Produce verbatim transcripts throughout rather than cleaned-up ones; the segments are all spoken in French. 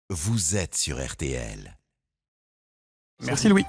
vous êtes sur R T L. Merci Louis.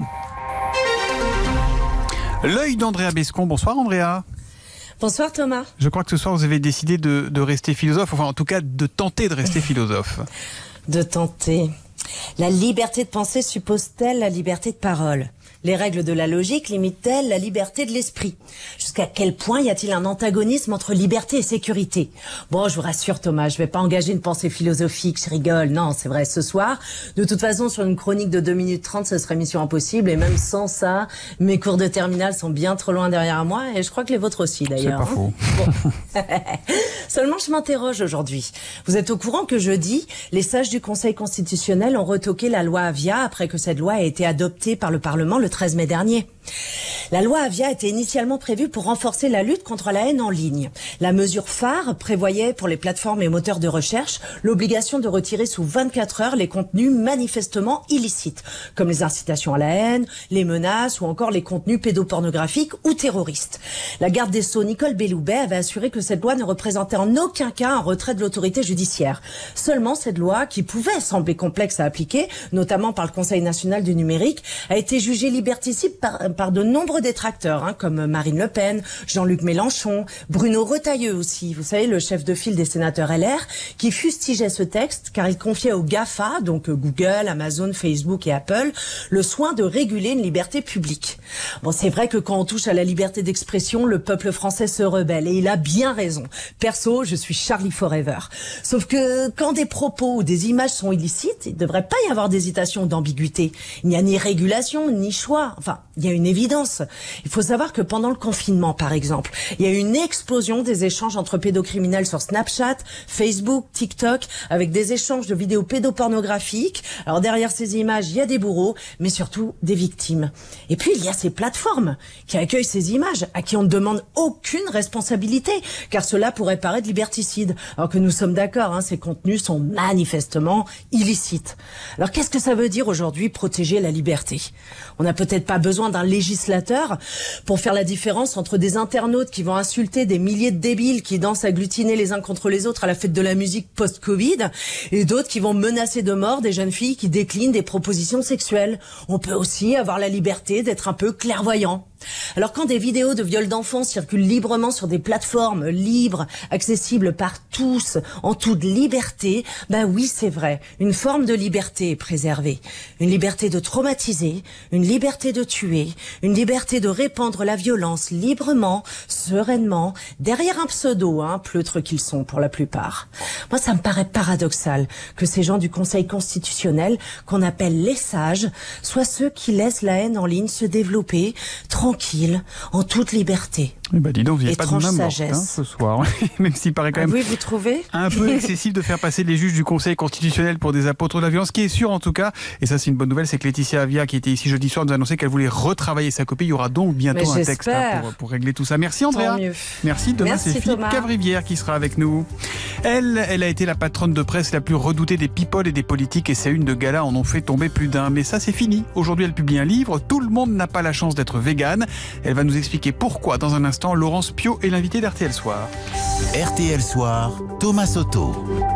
L'œil d'Andrea Bescon. Bonsoir Andrea. Bonsoir Thomas. Je crois que ce soir vous avez décidé de, de rester philosophe, enfin en tout cas de tenter de rester philosophe. De tenter. La liberté de penser suppose-t-elle la liberté de parole ? Les règles de la logique limitent-elles la liberté de l'esprit ? Jusqu'à quel point y a-t-il un antagonisme entre liberté et sécurité ? Bon, je vous rassure Thomas, je vais pas engager une pensée philosophique, je rigole. Non, c'est vrai, ce soir, de toute façon, sur une chronique de deux minutes trente, ce serait mission impossible. Et même sans ça, mes cours de terminale sont bien trop loin derrière moi. Et je crois que les vôtres aussi, d'ailleurs. C'est pas faux. Bon. Seulement, je m'interroge aujourd'hui. Vous êtes au courant que jeudi, les sages du Conseil constitutionnel ont retoqué la loi Avia après que cette loi a été adoptée par le Parlement le treize mai dernier. La loi Avia était initialement prévue pour renforcer la lutte contre la haine en ligne. La mesure phare prévoyait pour les plateformes et moteurs de recherche l'obligation de retirer sous vingt-quatre heures les contenus manifestement illicites, comme les incitations à la haine, les menaces ou encore les contenus pédopornographiques ou terroristes. La garde des Sceaux, Nicole Belloubet, avait assuré que cette loi ne représentait en aucun cas un retrait de l'autorité judiciaire. Seulement, cette loi, qui pouvait sembler complexe à appliquer, notamment par le Conseil national du numérique, a été jugée liberticide par, par de nombreux détracteurs, hein, comme Marine Le Pen, Jean-Luc Mélenchon, Bruno Retailleau aussi, vous savez, le chef de file des sénateurs L R, qui fustigeait ce texte car il confiait aux GAFA, donc Google, Amazon, Facebook et Apple, le soin de réguler une liberté publique. Bon, c'est vrai que quand on touche à la liberté d'expression, le peuple français se rebelle, et il a bien raison. Perso, je suis Charlie Forever. Sauf que quand des propos ou des images sont illicites, il ne devrait pas y avoir d'hésitation ou d'ambiguïté. Il n'y a ni régulation, ni choix. Enfin, il y a une évidence. Il faut savoir que pendant le confinement, par exemple, il y a eu une explosion des échanges entre pédocriminels sur Snapchat, Facebook, TikTok, avec des échanges de vidéos pédopornographiques. Alors derrière ces images, il y a des bourreaux, mais surtout des victimes. Et puis il y a ces plateformes qui accueillent ces images, à qui on ne demande aucune responsabilité, car cela pourrait paraître liberticide. Alors que nous sommes d'accord, hein, ces contenus sont manifestement illicites. Alors qu'est-ce que ça veut dire aujourd'hui protéger la liberté ? On n'a peut-être pas besoin d'un législateur pour faire la différence entre des internautes qui vont insulter des milliers de débiles qui dansent agglutinés les uns contre les autres à la fête de la musique post-Covid et d'autres qui vont menacer de mort des jeunes filles qui déclinent des propositions sexuelles. On peut aussi avoir la liberté d'être un peu clairvoyant. Alors quand des vidéos de viols d'enfants circulent librement sur des plateformes libres, accessibles par tous, en toute liberté, ben oui, c'est vrai, une forme de liberté est préservée. Une liberté de traumatiser, une liberté de tuer, une liberté de répandre la violence librement, sereinement, derrière un pseudo, hein, pleutres qu'ils sont pour la plupart. Moi, ça me paraît paradoxal que ces gens du Conseil constitutionnel, qu'on appelle les sages, soient ceux qui laissent la haine en ligne se développer, tranquille, en toute liberté. Eh ben dis donc, vous n'avez pas de main morte hein, ce soir, même s'il paraît quand même ah oui, vous trouvez un peu excessif de faire passer les juges du Conseil constitutionnel pour des apôtres de la violence. Ce qui est sûr en tout cas, et ça c'est une bonne nouvelle, c'est que Laetitia Avia, qui était ici jeudi soir, nous a annoncé qu'elle voulait retravailler sa copie. Il y aura donc bientôt un texte hein, pour, pour régler tout ça. Merci Andrea. Merci. Demain Merci, c'est Philippe Thomas. Cavrivière qui sera avec nous. Elle, elle a été la patronne de presse la plus redoutée des people et des politiques, et ses unes de gala en ont fait tomber plus d'un. Mais ça c'est fini. Aujourd'hui elle publie un livre. Tout le monde n'a pas la chance d'être végane. Elle va nous expliquer pourquoi dans un instant. Laurence Piot est l'invité d'R T L Soir. R T L Soir, Thomas Soto.